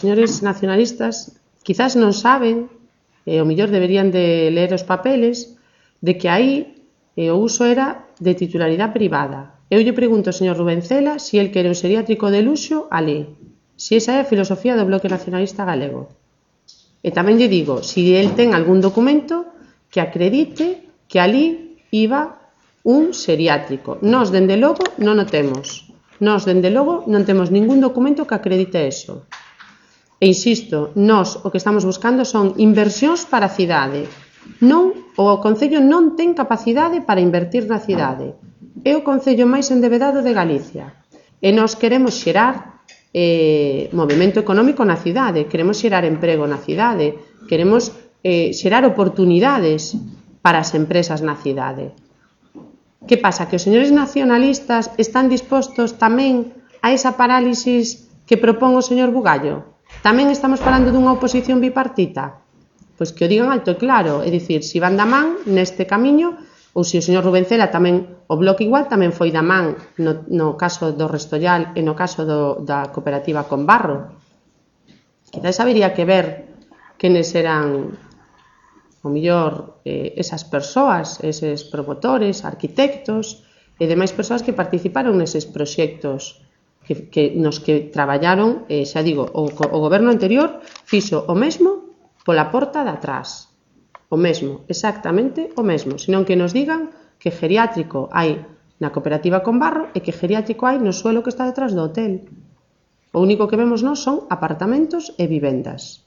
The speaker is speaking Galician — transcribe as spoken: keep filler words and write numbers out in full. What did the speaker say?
señores nacionalistas quizás non saben, e o mellor deberían de ler os papeles, de que aí e o uso era de titularidade privada. Eu lle pregunto ao señor Rubén Cela se el quere un xeriátrico de luxo ali, se esa é a filosofía do Bloque Nacionalista Galego. E tamén lle digo, se el ten algún documento que acredite que ali iba un xeriátrico. Nós, dende logo, non o temos. Nós, dende logo, non temos ningún documento que acredite eso. E insisto, nós o que estamos buscando son inversións para a cidade. Non, o Concello non ten capacidade para invertir na cidade. É o Concello máis endebedado de Galicia. E nós queremos xerar eh, movimento económico na cidade, queremos xerar emprego na cidade, queremos eh, xerar oportunidades para as empresas na cidade. Que pasa? Que os señores nacionalistas están dispostos tamén a esa parálisis que propón o señor Bugallo? Tamén estamos falando dunha oposición bipartita? Pois que o digan alto e claro, é dicir, se van da man neste camiño, ou se o señor Rubén Cela tamén, o Bloque igual tamén foi da man no, no caso do Restollal e no caso do, da cooperativa con Barro. Quizás habería que ver quenes eran o mellor eh, esas persoas, eses promotores, arquitectos e demais persoas que participaron neses proxectos que, que nos que traballaron, eh, xa digo, o, o goberno anterior fixo o mesmo pola porta de atrás. O mesmo, exactamente o mesmo, senón que nos digan que geriátrico hai na cooperativa con Barro e que geriátrico hai no suelo que está detrás do hotel. O único que vemos nós son apartamentos e vivendas.